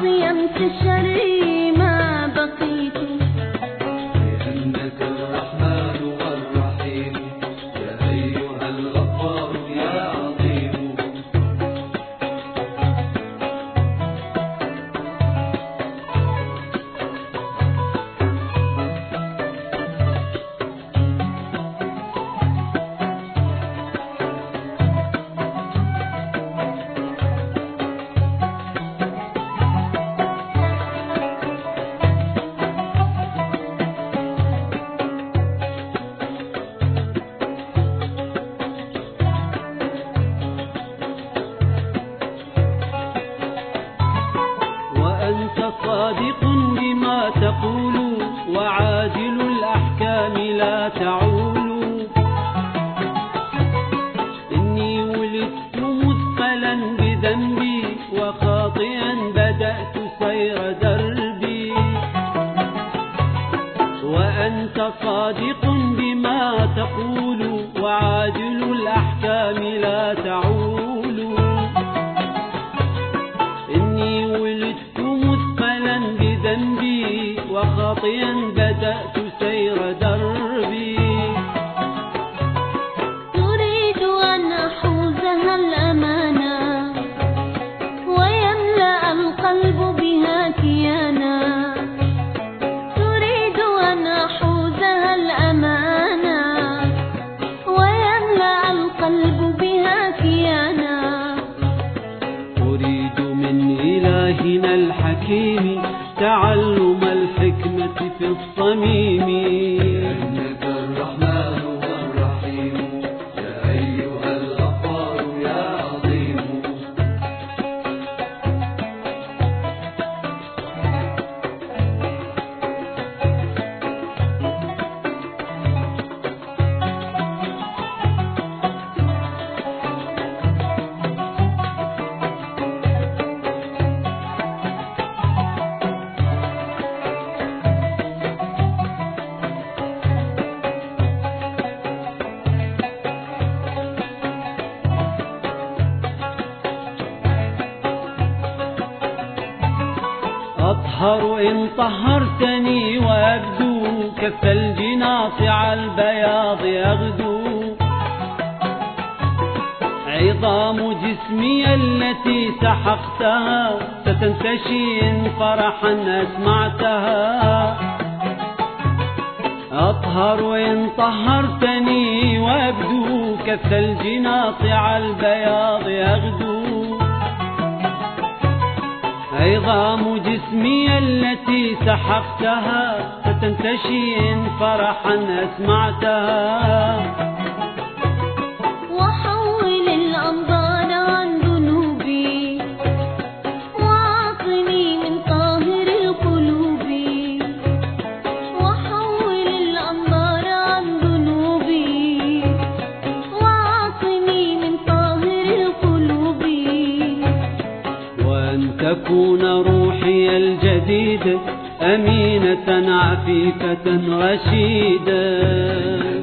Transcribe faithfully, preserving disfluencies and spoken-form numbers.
عاصيا في الشر ما بقيت، لأنك الرحمن والرحيم يا أيها الغفار يا عظيم. وأنت صادق بما تقول وعادل الأحكام لا تعول. إني ولدت مثقلا بذنبي وخاطئا بدأت سير دربي. وأنت صادق بما تقول وعادل الأحكام لا تعول. إني ولدت مثقلا بذنبي وخاطئا بدأت سير دربي. تريد أن أحوزها الأمانة ويملأ القلب بها كيانا. تريد أن أحوزها الأمانة ويملأ القلب بها كيانا. أريد من إلهنا الحكيم تعلم الحكمة في الصميم. لأنك الرحمن والرحيم يا أيها الغفار يا عظيم. أطهر إن طهرتني وأبدو كالثلج ناصع البياض يغدو. عظام جسمي التي سحقتها ستنتشي إن فرحا أسمعتها. أطهر إن طهرتني وأبدو كالثلج ناصع البياض يغدو. عظام جسمي التي سحقتها ستنتشي إن فرحا أسمعتها. وحول الأنظار عن ذنوبي وأعطني من طاهر القلوب. وحول الأنظار عن ذنوبي وأعطني من طاهر القلوب. وأن تكون روحي الجديدة أمينة عفيفة رشيدة.